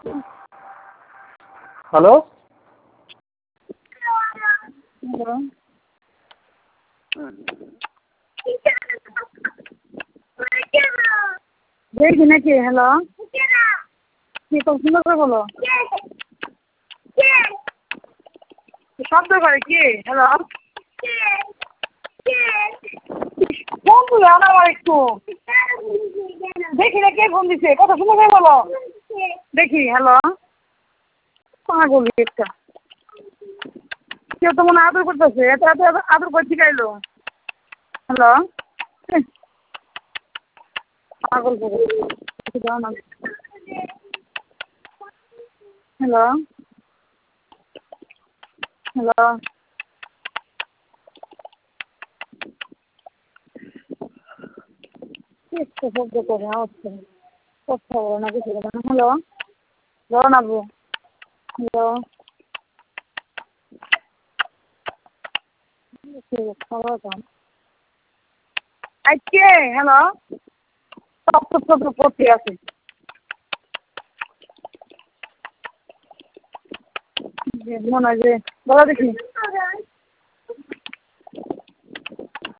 Hello দেখি নাকি? Hello, কি খুব সুন্দর করে বলো। শব্দ করে কি? হ্যালো, ফোন তুলে আনো আমার একটু। দেখি না কে ফোন দিছে, কত সুন্দর করে বলো। দেখি। হ্যালো, পাগল একটা। কেউ তো মনে আদর করতেছে, এত এত এত আদর করে শিখাইলো। হ্যালো, পাগল করে দাও না। হ্যালো, হ্যালো, একটু শব্দ করে আওয়াজ করে কথা বলো না, কিছু বলো না। হ্যালো, রওনা বউ। হ্যালো, খাওয়া দাও আজকে। হ্যালো, সব সব সব করতে আছে। মনে হয় যে বলো দেখি।